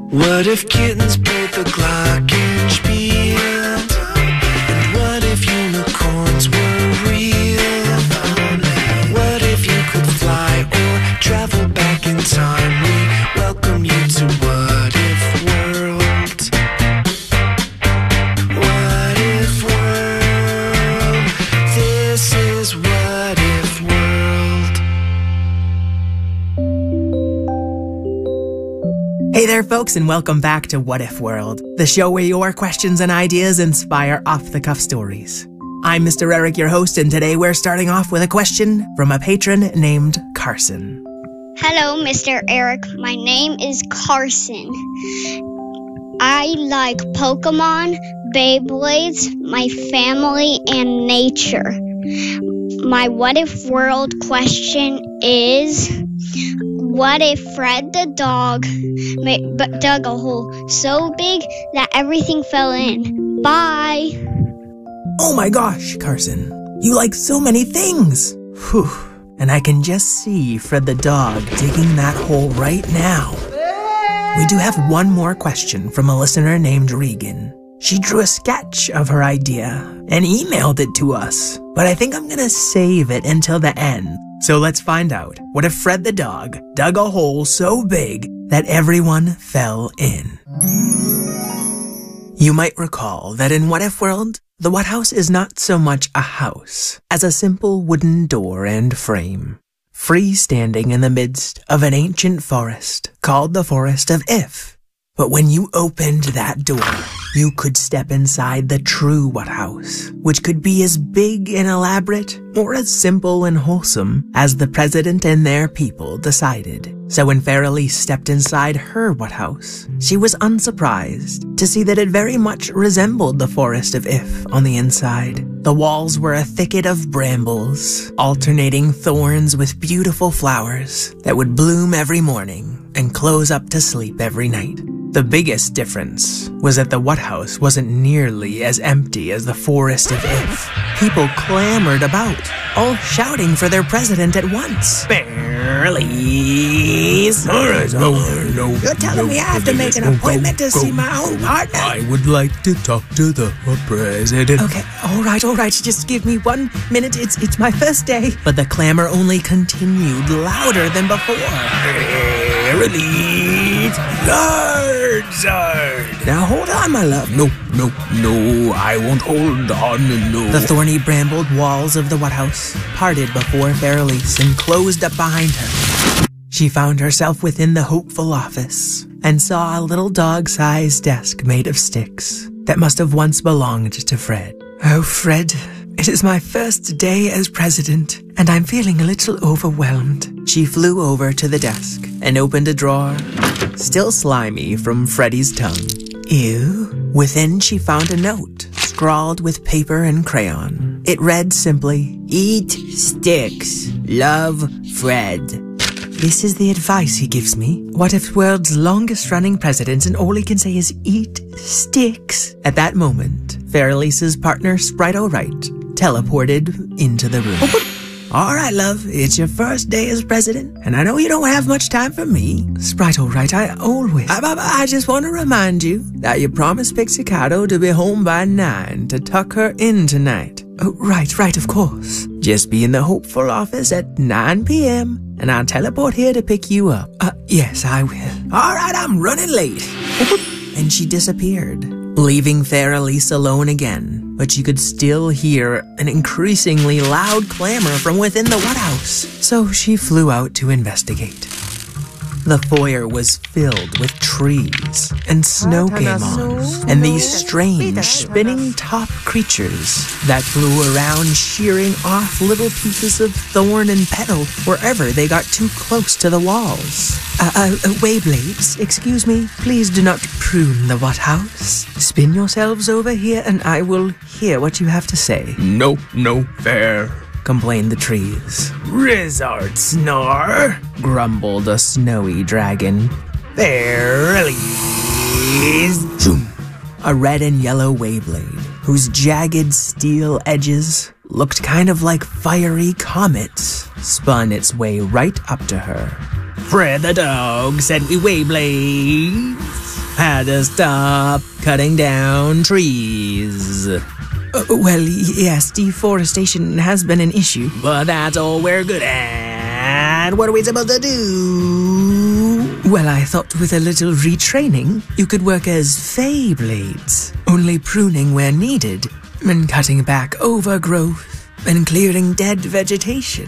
What if kittens played the glockenspiel? And what if unicorns were real? What if you could fly or travel back in time? We welcome you to What If World. What If World? This is What If World. Hey there, folks, and welcome back to What If World, the show where your questions and ideas inspire off-the-cuff stories. I'm Mr. Eric, your host, and today we're starting off with a question from a patron named Carson. Hello, Mr. Eric. My name is Carson. I like Pokemon, Beyblades, my family, and nature. My What If World question is, what if Fred the dog dug a hole so big that everything fell in? Bye! Oh my gosh, Carson, you like so many things. Whew. And I can just see Fred the dog digging that hole right now. We do have one more question from a listener named Regan. She drew a sketch of her idea and emailed it to us, but I think I'm gonna save it until the end. So let's find out. What if Fred the dog dug a hole so big that everyone fell in? You might recall that in What If World, the What House is not so much a house as a simple wooden door and frame, freestanding in the midst of an ancient forest called the Forest of If. But when you opened that door, you could step inside the true What House, which could be as big and elaborate or as simple and wholesome as the president and their people decided. So when Farrelly stepped inside her What House, she was unsurprised to see that it very much resembled the Forest of If on the inside. The walls were a thicket of brambles, alternating thorns with beautiful flowers that would bloom every morning and close up to sleep every night. The biggest difference was that the What House wasn't nearly as empty as the Forest of If. People clamored about, all shouting for their president at once. Barely's. No. You're telling me I have to make an appointment to see my own partner? I would like to talk to the president. Okay, all right. Just give me 1 minute. It's my first day. But the clamor only continued louder than before. Barely's. Zard. Now hold on, my love. No, I won't hold on, no. The thorny brambled walls of the What House parted before Farrelly and closed up behind her. She found herself within the hopeful office and saw a little dog-sized desk made of sticks that must have once belonged to Fred. Oh, Fred, it is my first day as president, and I'm feeling a little overwhelmed. She flew over to the desk and opened a drawer, still slimy from Freddy's tongue. Ew. Within, she found a note, scrawled with paper and crayon. It read simply, "Eat sticks. Love, Fred." This is the advice he gives me. What if world's longest-running president and all he can say is eat sticks? At that moment, Farrelly's partner, Sprite Wright, teleported into the room. All right, love, it's your first day as president, and I know you don't have much time for me. Sprite Wright, I just want to remind you that you promised Pixicado to be home by 9 to tuck her in tonight. Oh, right, of course. Just be in the hopeful office at 9 p.m., and I'll teleport here to pick you up. Yes, I will. All right, I'm running late. And she disappeared, leaving Farrelly alone again. But she could still hear an increasingly loud clamor from within the What House. So she flew out to investigate. The foyer was filled with trees, and snow came on, and these strange spinning-top creatures that flew around shearing off little pieces of thorn and petal wherever they got too close to the walls. Wayblades, excuse me, please do not prune the What House. Spin yourselves over here, and I will hear what you have to say. No, fair. Complained the trees. Rizzard snore, grumbled a snowy dragon. Barely. A red and yellow Wayblade, whose jagged steel edges looked kind of like fiery comets, spun its way right up to her. Fred the dog sent me Wayblades. had to stop cutting down trees. Well, yes, deforestation has been an issue. But that's all we're good at. What are we supposed to do? Well, I thought with a little retraining, you could work as Feyblades, only pruning where needed, and cutting back overgrowth, and clearing dead vegetation.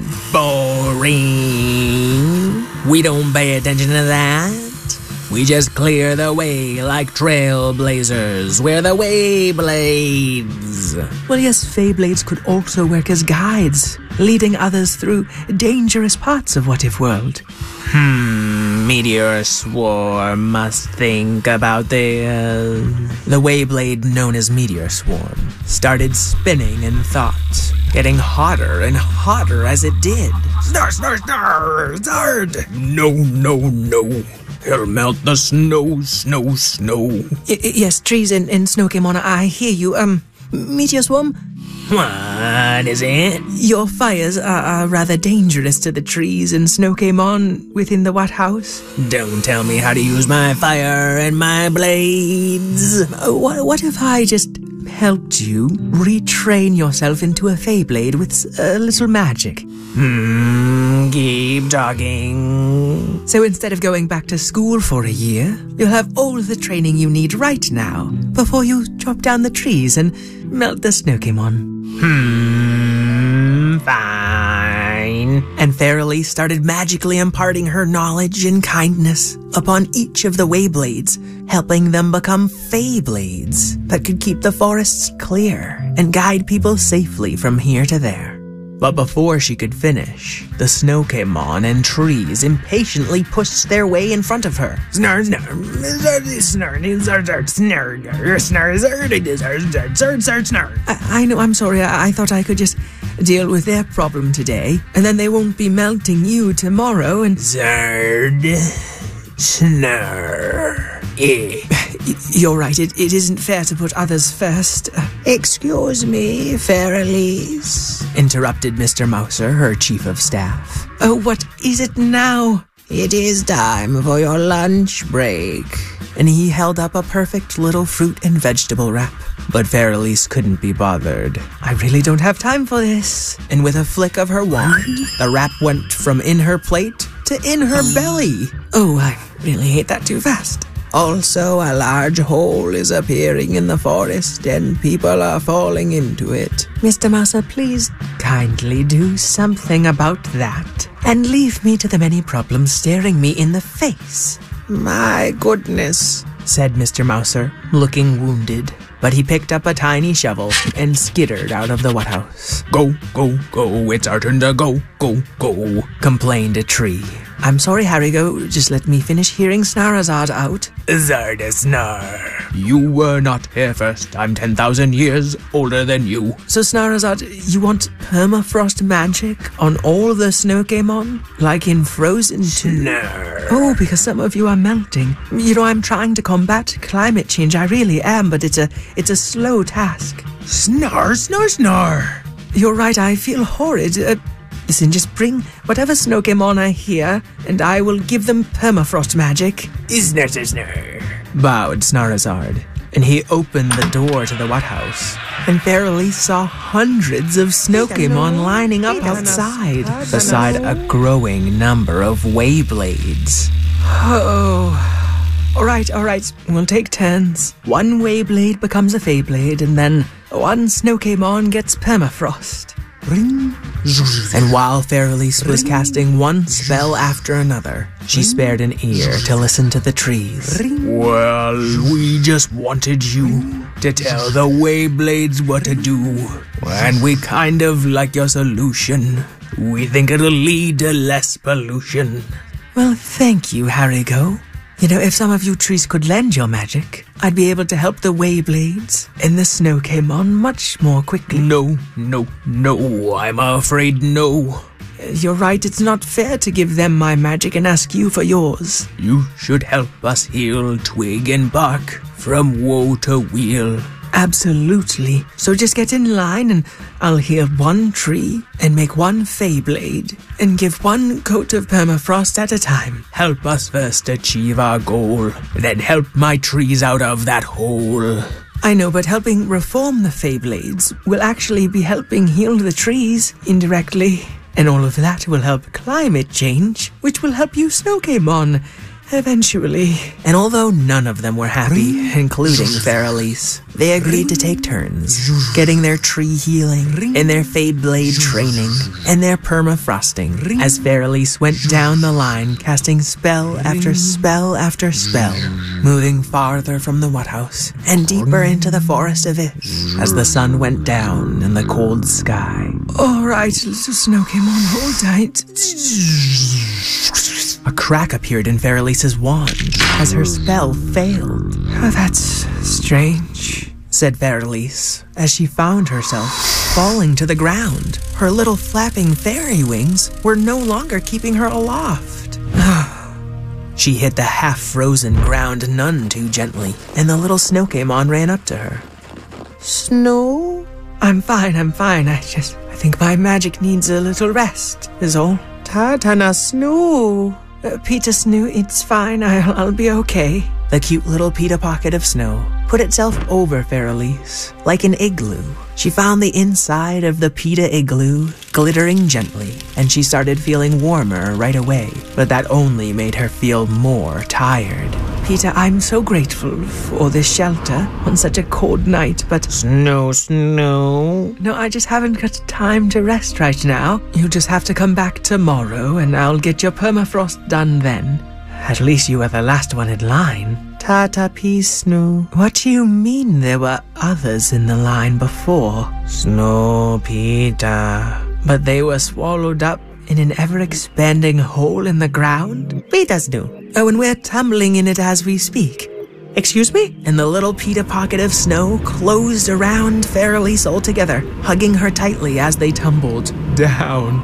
Boring. We don't pay attention to that. We just clear the way like trailblazers. We're the Wayblades. Well, yes, Feyblades could also work as guides, leading others through dangerous parts of What If World. Meteor Swarm must think about this. The Wayblade known as Meteor Swarm started spinning in thought, getting hotter and hotter as it did. Snarr, snarr, snarr, Zard! No, no, no. He'll melt the snow, snow, snow. Yes, trees in Snowcamon, I hear you. Meteor Swarm? What is it? Your fires are rather dangerous to the trees in Snowcamon within the What House. Don't tell me how to use my fire and my blades. What if I just helped you retrain yourself into a Feyblade with a little magic? Keep talking. So instead of going back to school for a year, you'll have all the training you need right now before you chop down the trees and melt the Snowcamon. Fine. And Fairylee started magically imparting her knowledge and kindness upon each of the Wayblades, helping them become Feyblades that could keep the forests clear and guide people safely from here to there. But before she could finish, the Snowcamon and trees impatiently pushed their way in front of her. Snarr, snarr, snarr, snarr, snarr, snarr, snarr, snarr. I know, I'm sorry, I thought I could just deal with their problem today, and then they won't be melting you tomorrow, and... Zard, snarr, You're right, it isn't fair to put others first. Excuse me, Fairylees, interrupted Mr. Mouser, her chief of staff. Oh, what is it now? It is time for your lunch break. And he held up a perfect little fruit and vegetable wrap. But Fairylees couldn't be bothered. I really don't have time for this. And with a flick of her wand, the wrap went from in her plate to in her belly. Oh, I really hate that too fast. Also, a large hole is appearing in the forest and people are falling into it. Mr. Mouser, please kindly do something about that and leave me to the many problems staring me in the face. My goodness, said Mr. Mouser, looking wounded. But he picked up a tiny shovel and skittered out of the What House. Go, go, go, it's our turn to go, go, go, complained a tree. I'm sorry, Harigo, just let me finish hearing Snarazard out. Zardasnar. You were not here first. I'm 10,000 years older than you. So, Snarazard, you want permafrost magic on all the Snowcamon? Like in Frozen 2? Snarr. Oh, because some of you are melting. You know, I'm trying to combat climate change. I really am, but it's a slow task. Snarr, snarr, snarr. You're right, I feel horrid. Listen, just bring whatever Snowcamon I hear, and I will give them permafrost magic. Snarr, snarr, bowed Snarazard, and he opened the door to the What House. And Fairylee saw hundreds of Snowcamon lining up outside, beside a growing number of Wayblades. Oh... All right, we'll take turns. One Wayblade becomes a Feyblade, and then one Snowcamon gets permafrost. Ring. And while Fairylee was casting one spell after another, she spared an ear to listen to the trees. Well, we just wanted you to tell the Wayblades what to do, and we kind of like your solution. We think it'll lead to less pollution. Well, thank you, Harigo. You know, if some of you trees could lend your magic, I'd be able to help the Wayblades and the Snowcamon much more quickly. No, I'm afraid no. You're right, it's not fair to give them my magic and ask you for yours. You should help us heal Twig and Bark from woe to weal. Absolutely. So just get in line and I'll heal one tree and make one Feyblade and give one coat of permafrost at a time. Help us first achieve our goal, then help my trees out of that hole. I know, but helping reform the Feyblades will actually be helping heal the trees indirectly. And all of that will help climate change, which will help you Snowcamon eventually. And although none of them were happy, including Fairelise, they agreed to take turns, getting their tree healing, and their Feyblade training, and their permafrosting, as Fairelise went down the line, casting spell after spell after spell, moving farther from the What House, and deeper into the Forest of Is, as the sun went down in the cold sky. All right, little Snowcamon, hold tight. A crack appeared in Fairelise's wand as her spell failed. Oh, that's strange, said Fairelise, as she found herself falling to the ground. Her little flapping fairy wings were no longer keeping her aloft. She hit the half-frozen ground none too gently, and the little Snowcamon ran up to her. Snow? I'm fine. I think my magic needs a little rest, is all. Tatana Snow. Peter Snow, it's fine. I'll be okay. The cute little Peter Pocket of Snow put itself over Fairelise like an igloo. She found the inside of the Peter igloo glittering gently, and she started feeling warmer right away, but that only made her feel more tired. Peter, I'm so grateful for this shelter on such a cold night, but... Snow. No, I just haven't got time to rest right now. You'll just have to come back tomorrow, and I'll get your permafrost done then. At least you were the last one in line. Tata Peace, Snow. What do you mean there were others in the line before? Snow, Peter. But they were swallowed up in an ever-expanding hole in the ground? Peter Snow. Oh, and we're tumbling in it as we speak. Excuse me? And the little Peter Pocket of Snow closed around Fairelise altogether, hugging her tightly as they tumbled down,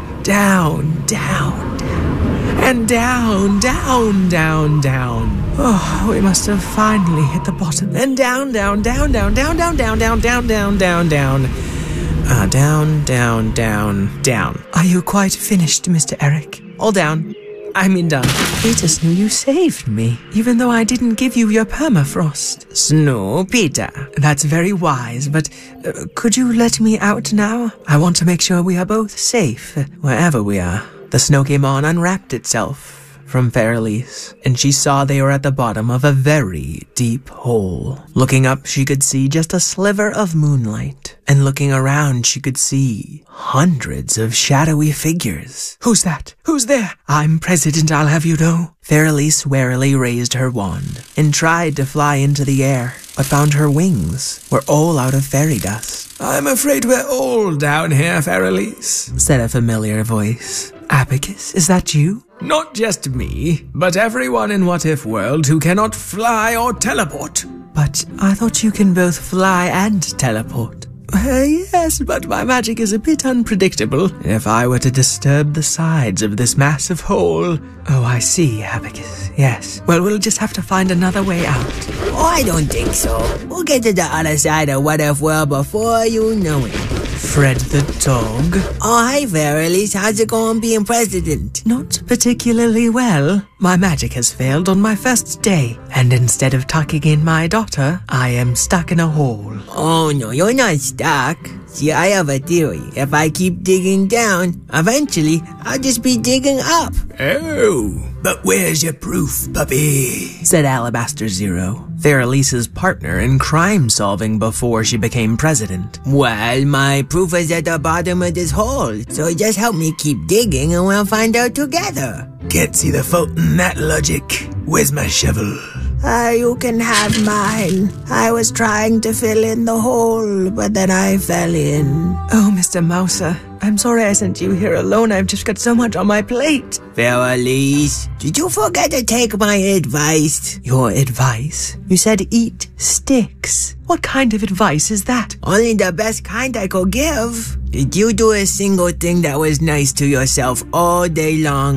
and down. Oh, we must have finally hit the bottom. And down. Down. Are you quite finished, Mr. Eric? All down. I mean done. Peter Snow, you saved me, even though I didn't give you your permafrost. Snow, Peter. That's very wise, but could you let me out now? I want to make sure we are both safe, wherever we are. The Snowcamon unwrapped itself from Fairelise, and she saw they were at the bottom of a very deep hole. Looking up, she could see just a sliver of moonlight, and looking around, she could see hundreds of shadowy figures. Who's that? Who's there? I'm President, I'll have you know. Fairelise warily raised her wand and tried to fly into the air, but found her wings were all out of fairy dust. I'm afraid we're all down here, Fairelise, said a familiar voice. Abacus, is that you? Not just me, but everyone in What If World who cannot fly or teleport. But I thought you can both fly and teleport. Yes, but my magic is a bit unpredictable. If I were to disturb the sides of this massive hole... Oh, I see, Abacus. Yes. Well, we'll just have to find another way out. Oh, I don't think so. We'll get to the other side of What If World before you know it. Fred the dog? Oh, hi, Fairelise. How's it going being president? Not particularly well. My magic has failed on my first day, and instead of tucking in my daughter, I am stuck in a hole. Oh, no, you're not stuck. See, I have a theory. If I keep digging down, eventually, I'll just be digging up. Oh, but where's your proof, puppy? Said Alabaster Zero, Fairelise's partner in crime solving before she became president. Well, my proof is at the bottom of this hole, so just help me keep digging and we'll find out together. Can't see the fault in that logic. Where's my shovel? You can have mine. I was trying to fill in the hole, but then I fell in. Oh, Mr. Mouser, I'm sorry I sent you here alone. I've just got so much on my plate. Fairelise, did you forget to take my advice? Your advice? You said eat sticks. What kind of advice is that? Only the best kind I could give. Did you do a single thing that was nice to yourself all day long?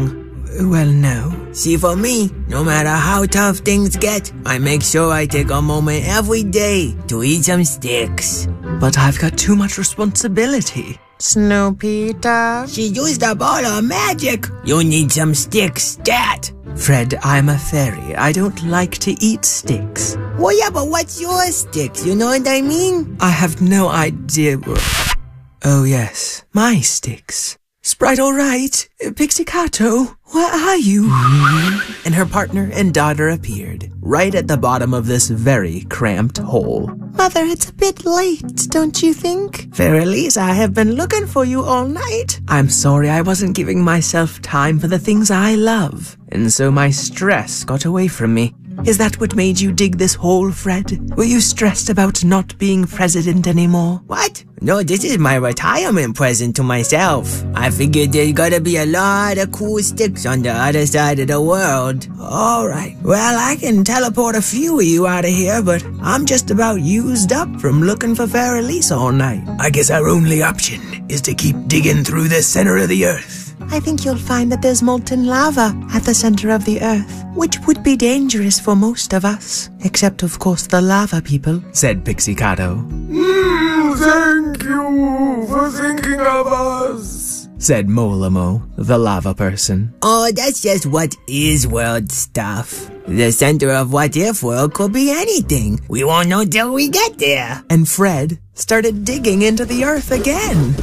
well, no. See, for me, no matter how tough things get, I make sure I take a moment every day to eat some sticks. But I've got too much responsibility. Snoopy-Doo. She used up all her magic. You need some sticks, stat. Fred, I'm a fairy. I don't like to eat sticks. Well, yeah, but what's your sticks? You know what I mean? I have no idea. Oh, yes. My sticks. Sprite, all right? Pixie-Cato, where are you? And her partner and daughter appeared, right at the bottom of this very cramped hole. Mother, it's a bit late, don't you think? Fairlies, I have been looking for you all night. I'm sorry I wasn't giving myself time for the things I love, and so my stress got away from me. Is that what made you dig this hole, Fred? Were you stressed about not being president anymore? What? No, this is my retirement present to myself. I figured there's gotta be a lot of cool sticks on the other side of the world. Alright, well, I can teleport a few of you out of here, but I'm just about used up from looking for Fairlies all night. I guess our only option is to keep digging through the center of the earth. I think you'll find that there's molten lava at the center of the earth, which would be dangerous for most of us. Except, of course, the lava people, said Pixie-Cato. Thank you for thinking of us, said Molamo, the lava person. Oh, that's just what is world stuff. The center of what if world could be anything. We won't know till we get there. And Fred started digging into the earth again.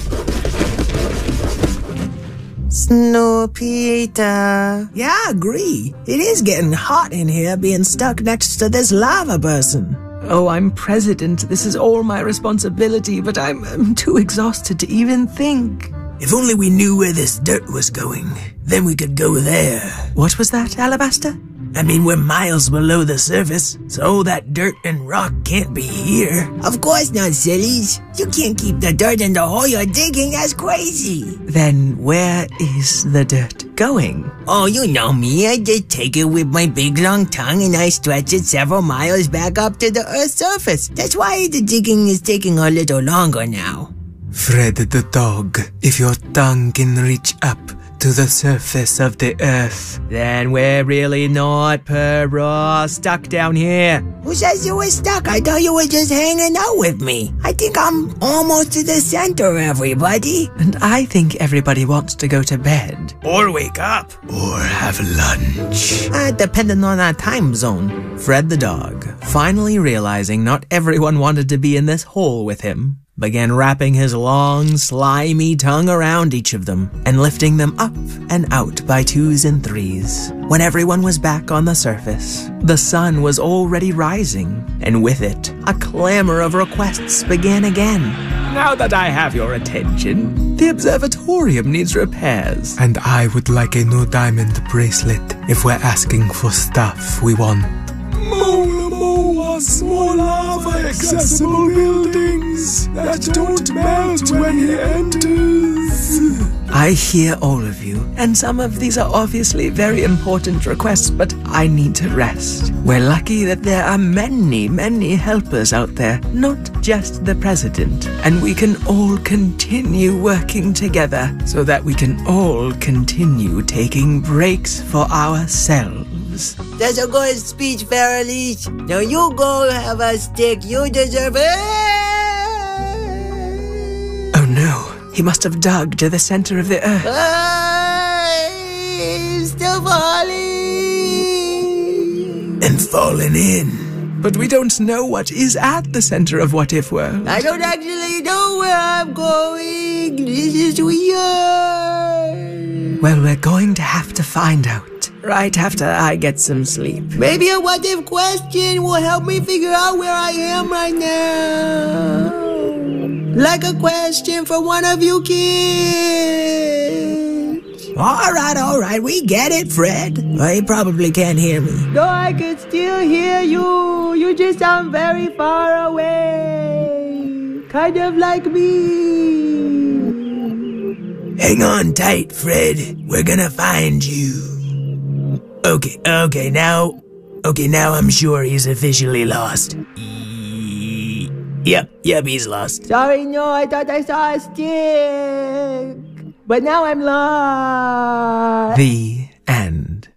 Snoopy-Doo. Yeah, I agree. It is getting hot in here being stuck next to this lava person. Oh, I'm president. This is all my responsibility, but I'm too exhausted to even think. If only we knew where this dirt was going, then we could go there. What was that, Alabaster? I mean, we're miles below the surface, so all that dirt and rock can't be here. Of course not, sillies. You can't keep the dirt in the hole you're digging. That's crazy. Then where is the dirt going? Oh, you know me. I just take it with my big long tongue and I stretch it several miles back up to the Earth's surface. That's why the digging is taking a little longer now. Fred the dog, if your tongue can reach up to the surface of the earth, then we're really not stuck down here. Who says you were stuck? I thought you were just hanging out with me. I think I'm almost to the center, everybody. And I think everybody wants to go to bed. Or wake up. Or have lunch. Depending on our time zone. Fred the dog, finally realizing not everyone wanted to be in this hole with him, began wrapping his long, slimy tongue around each of them and lifting them up and out by 2s and 3s. When everyone was back on the surface, the sun was already rising, and with it, a clamor of requests began again. Now that I have your attention, the observatorium needs repairs. and I would like a new diamond bracelet if we're asking for stuff we want. Molamo wants more lava-accessible buildings that don't melt when he enters. I hear all of you, and some of these are obviously very important requests, but I need to rest. We're lucky that there are many, many helpers out there, not just the president, and we can all continue working together so that we can all continue taking breaks for ourselves. That's a good speech, Fairlies. Now you go have a stick. You deserve it. Oh no, he must have dug to the center of the earth. I'm still falling. And falling in. But we don't know what is at the center of What If World. I don't actually know where I'm going. This is weird. Well, we're going to have to find out right after I get some sleep. Maybe a what if question will help me figure out where I am right now. Like a question for one of you kids. All right, we get it, Fred. Well, you probably can't hear me. No, I can still hear you. You just sound very far away. Kind of like me. Hang on tight, Fred. We're gonna find you. Okay, now I'm sure he's officially lost. Yep, he's lost. Sorry, no, I thought I saw a stick. But now I'm lost. The end.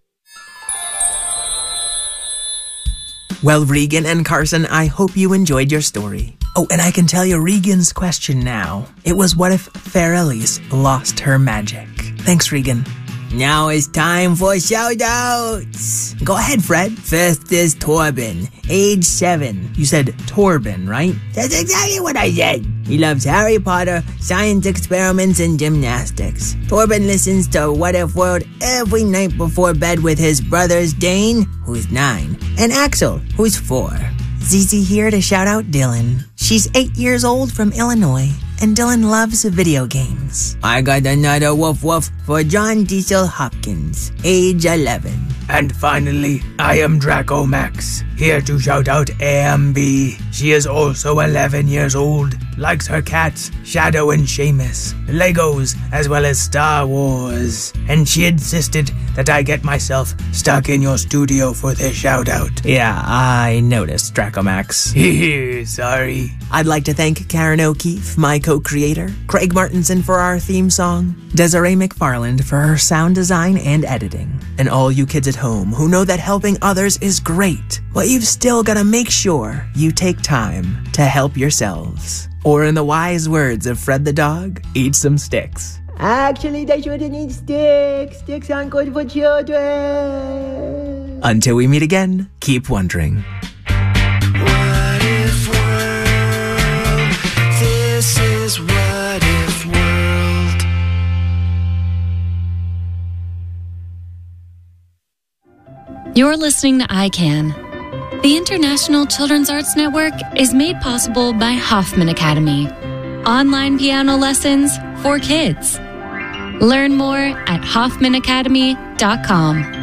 Well, Regan and Carson, I hope you enjoyed your story. Oh, and I can tell you Regan's question now. It was, what if Fair Elise lost her magic? Thanks, Regan. Now it's time for shout-outs. Go ahead, Fred. First is Torben, age 7. You said Torben, right? That's exactly what I said. He loves Harry Potter, science experiments, and gymnastics. Torben listens to What If World every night before bed with his brothers Dane, who's 9, and Axel, who's 4. Zizi here to shout out Dylan. She's 8 years old from Illinois, and Dylan loves video games. I got another woof woof for John Diesel Hopkins, age 11. And finally, I am Draco Max, here to shout out AMB. She is also 11 years old, likes her cats, Shadow and Seamus, Legos, as well as Star Wars. And she insisted that I get myself stuck in your studio for this shout out. Yeah, I noticed, Draco Max. Sorry. I'd like to thank Karen O'Keefe, my co-creator, Craig Martinson for our theme song, Desiree McFarland for her sound design and editing, and all you kids at home who know that helping others is great, but you've still got to make sure you take time to help yourselves. Or in the wise words of Fred the dog, eat some sticks. Actually, they shouldn't eat sticks. Sticks aren't good for children. Until we meet again, keep wondering. What if world? This is What If World. You're listening to ICANN. The International Children's Arts Network is made possible by Hoffman Academy. Online piano lessons for kids. Learn more at hoffmanacademy.com.